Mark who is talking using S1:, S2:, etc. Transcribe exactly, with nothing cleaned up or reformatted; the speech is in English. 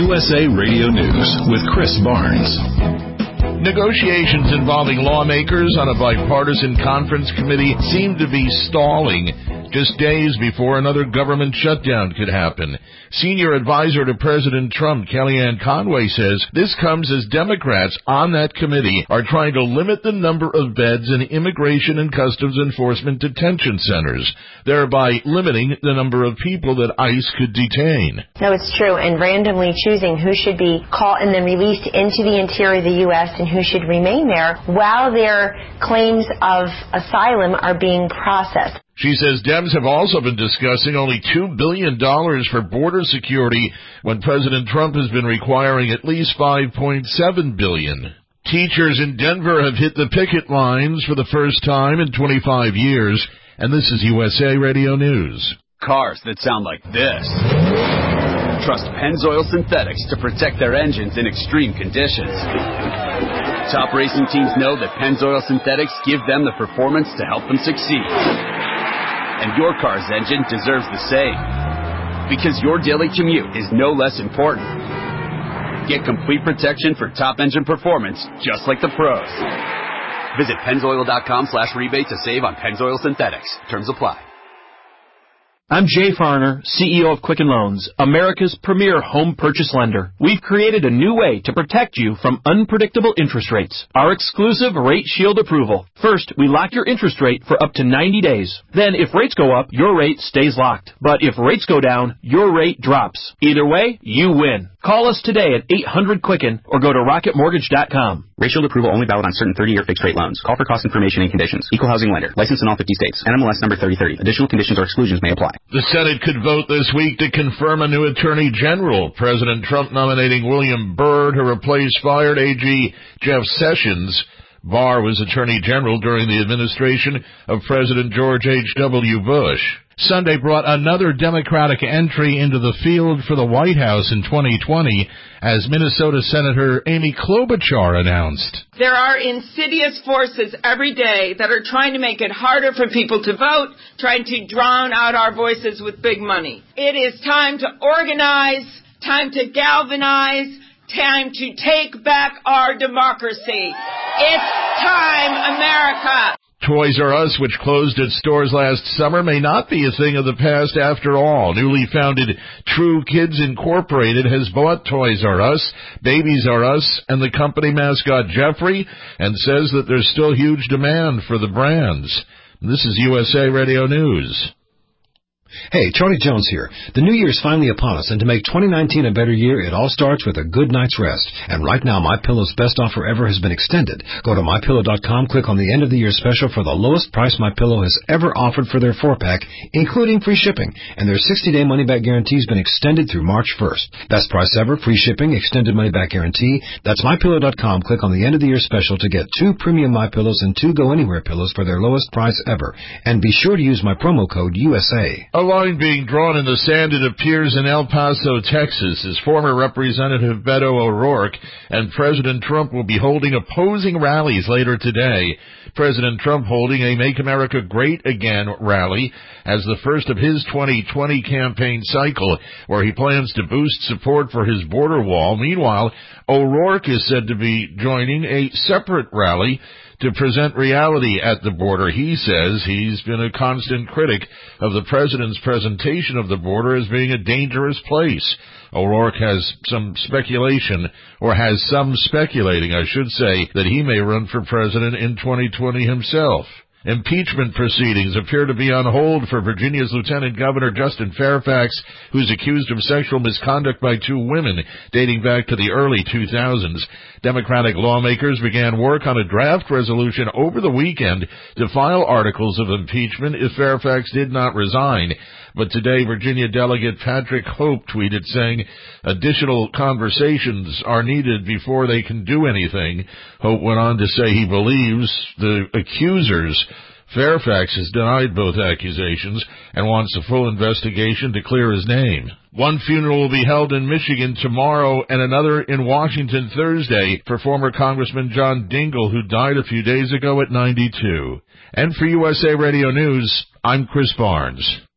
S1: U S A Radio News with Chris Barnes.
S2: Negotiations involving lawmakers on a bipartisan conference committee seem to be stalling just days before another government shutdown could happen. Senior advisor to President Trump, Kellyanne Conway, says this comes as Democrats on that committee are trying to limit the number of beds in immigration and customs enforcement detention centers, thereby limiting the number of people that ICE could detain.
S3: No, it's true, and randomly choosing who should be caught and then released into the interior of the U S and who should remain there while their claims of asylum are being processed.
S2: She says Dems have also been discussing only two billion dollars for border security when President Trump has been requiring at least five point seven billion dollars. Teachers in Denver have hit the picket lines for the first time in twenty-five years, and this is U S A Radio News.
S4: Cars that sound like this trust Pennzoil Synthetics to protect their engines in extreme conditions. Top racing teams know that Pennzoil Synthetics give them the performance to help them succeed. And your car's engine deserves the same. Because your daily commute is no less important. Get complete protection for top engine performance, just like the pros. Visit Pennzoil.com slash rebate to save on Pennzoil Synthetics. Terms apply.
S5: I'm Jay Farner, C E O of Quicken Loans, America's premier home purchase lender. We've created a new way to protect you from unpredictable interest rates. Our exclusive Rate Shield approval. First, we lock your interest rate for up to ninety days. Then, if rates go up, your rate stays locked. But if rates go down, your rate drops. Either way, you win. Call us today at eight hundred Quicken or go to rocket mortgage dot com.
S6: Rate Shield approval only valid on certain thirty-year fixed-rate loans. Call for cost information and conditions. Equal housing lender. Licensed in all fifty states. N M L S number thirty thirty. Additional conditions or exclusions may apply.
S2: The Senate could vote this week to confirm a new Attorney General. President Trump nominating William Barr to replace fired A G Jeff Sessions. Barr was Attorney General during the administration of President George H W Bush. Sunday brought another Democratic entry into the field for the White House in twenty twenty, as Minnesota Senator Amy Klobuchar announced.
S7: There are insidious forces every day that are trying to make it harder for people to vote, trying to drown out our voices with big money. It is time to organize, time to galvanize, time to take back our democracy. It's time, America.
S2: Toys R Us, which closed its stores last summer, may not be a thing of the past after all. Newly founded True Kids Incorporated has bought Toys R Us, Babies R Us, and the company mascot Jeffrey, and says that there's still huge demand for the brands. This is U S A Radio News.
S8: Hey, Charlie Jones here. The new year's finally upon us, and to make twenty nineteen a better year, it all starts with a good night's rest. And right now, MyPillow's best offer ever has been extended. Go to my pillow dot com, click on the end of the year special for the lowest price MyPillow has ever offered for their four-pack, including free shipping. And their sixty-day money-back guarantee has been extended through March first. Best price ever, free shipping, extended money-back guarantee. That's my pillow dot com. Click on the end of the year special to get two premium MyPillows and two Go-Anywhere pillows for their lowest price ever. And be sure to use my promo code U S A.
S2: A line being drawn in the sand, it appears, in El Paso, Texas, as former Representative Beto O'Rourke and President Trump will be holding opposing rallies later today. President Trump holding a Make America Great Again rally as the first of his twenty twenty campaign cycle, where he plans to boost support for his border wall. Meanwhile, O'Rourke is said to be joining a separate rally to present reality at the border. He says he's been a constant critic of the president's presentation of the border as being a dangerous place. O'Rourke has some speculation, or has some speculating, I should say, that he may run for president in twenty twenty himself. Impeachment proceedings appear to be on hold for Virginia's Lieutenant Governor Justin Fairfax, who's accused of sexual misconduct by two women dating back to the early two thousands. Democratic lawmakers began work on a draft resolution over the weekend to file articles of impeachment if Fairfax did not resign. But today, Virginia Delegate Patrick Hope tweeted saying additional conversations are needed before they can do anything. Hope went on to say he believes the accusers, Fairfax, has denied both accusations and wants a full investigation to clear his name. One funeral will be held in Michigan tomorrow and another in Washington Thursday for former Congressman John Dingell, who died a few days ago at ninety-two. And for U S A Radio News, I'm Chris Barnes.